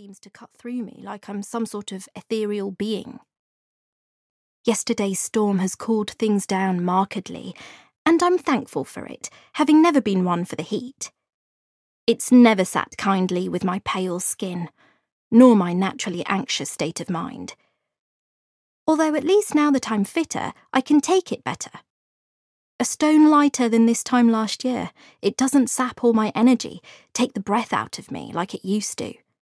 seems to cut through me like I'm some sort of ethereal being. Yesterday's storm has cooled things down markedly, and I'm thankful for it, having never been one for the heat. It's never sat kindly with my pale skin, nor my naturally anxious state of mind. Although at least now that I'm fitter, I can take it better. A stone lighter than this time last year, it doesn't sap all my energy, take the breath out of me like it used to.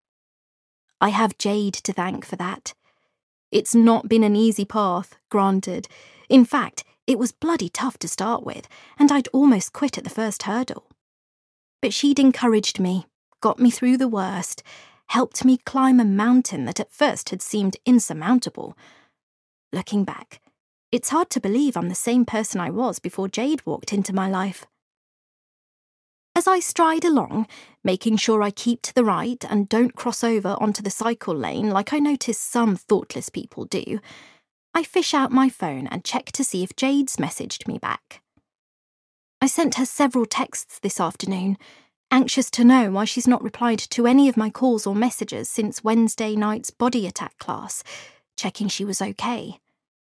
I have Jade to thank for that. It's not been an easy path, granted. In fact, it was bloody tough to start with, and I'd almost quit at the first hurdle. But she'd encouraged me, got me through the worst, helped me climb a mountain that at first had seemed insurmountable. Looking back, it's hard to believe I'm the same person I was before Jade walked into my life. As I stride along, making sure I keep to the right and don't cross over onto the cycle lane like I notice some thoughtless people do, I fish out my phone and check to see if Jade's messaged me back. I sent her several texts this afternoon, anxious to know why she's not replied to any of my calls or messages since Wednesday night's body attack class, checking she was okay.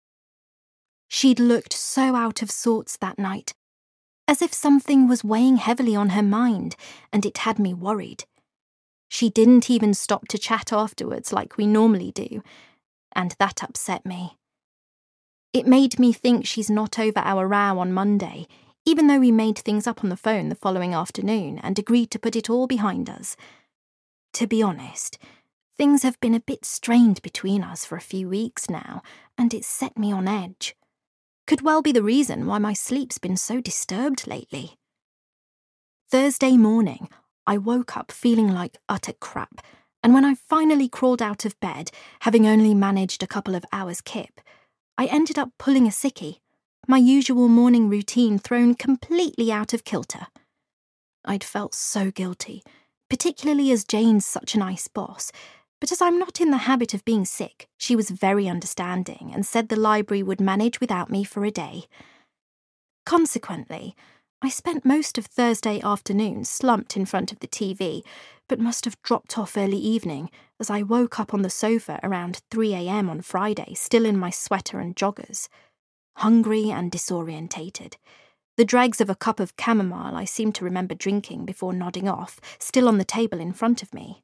She'd looked so out of sorts that night, as if something was weighing heavily on her mind, and it had me worried. She didn't even stop to chat afterwards like we normally do, and that upset me. It made me think she's not over our row on Monday, even though we made things up on the phone the following afternoon and agreed to put it all behind us. To be honest, things have been a bit strained between us for a few weeks now, and it's set me on edge. Could well be the reason why my sleep's been so disturbed lately. Thursday morning, I woke up feeling like utter crap, and when I finally crawled out of bed, having only managed a couple of hours kip, I ended up pulling a sickie, my usual morning routine thrown completely out of kilter. I'd felt so guilty, particularly as Jane's such a nice boss, but as I'm not in the habit of being sick, she was very understanding and said the library would manage without me for a day. Consequently, I spent most of Thursday afternoon slumped in front of the TV, but must have dropped off early evening as I woke up on the sofa around 3 a.m. on Friday, still in my sweater and joggers. Hungry and disorientated. The dregs of a cup of chamomile I seem to remember drinking before nodding off, still on the table in front of me.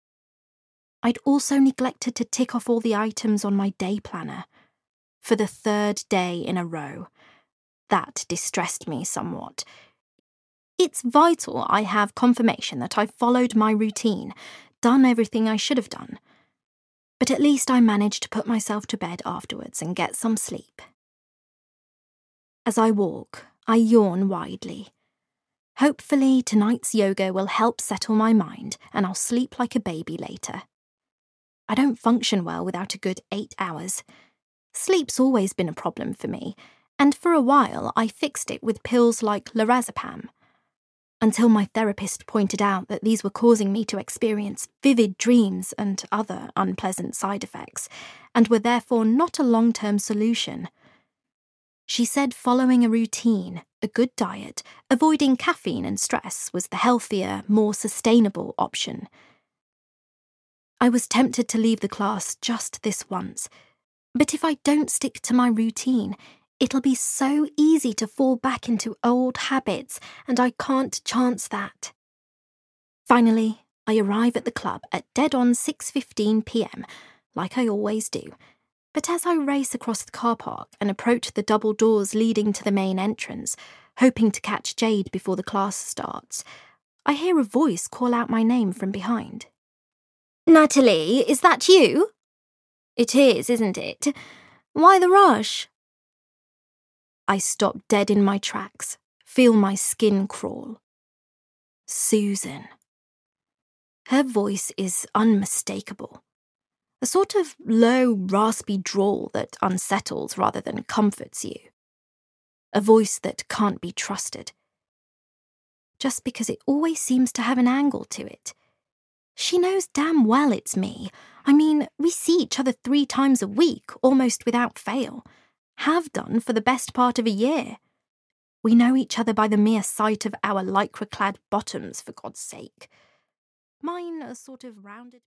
I'd also neglected to tick off all the items on my day planner. For the third day in a row. That distressed me somewhat. It's vital I have confirmation that I've followed my routine, done everything I should have done. But at least I managed to put myself to bed afterwards and get some sleep. As I walk, I yawn widely. Hopefully, tonight's yoga will help settle my mind and I'll sleep like a baby later. I don't function well without a good 8 hours. Sleep's always been a problem for me, and for a while I fixed it with pills like lorazepam, until my therapist pointed out that these were causing me to experience vivid dreams and other unpleasant side effects, and were therefore not a long-term solution. She said following a routine, a good diet, avoiding caffeine and stress was the healthier, more sustainable option. I was tempted to leave the class just this once, but if I don't stick to my routine, it'll be so easy to fall back into old habits, and I can't chance that. Finally, I arrive at the club at dead on 6:15 p.m, like I always do. But as I race across the car park and approach the double doors leading to the main entrance, hoping to catch Jade before the class starts, I hear a voice call out my name from behind. "Natalie, is that you?" "It is, isn't it? Why the rush?" I stop dead in my tracks, feel my skin crawl. Susan. Her voice is unmistakable. A sort of low, raspy drawl that unsettles rather than comforts you. A voice that can't be trusted. Just because it always seems to have an angle to it. She knows damn well it's me. I mean, we see each other 3 times a week, almost without fail. Have done for the best part of a year. We know each other by the mere sight of our lycra-clad bottoms, for God's sake. Mine are sort of rounded...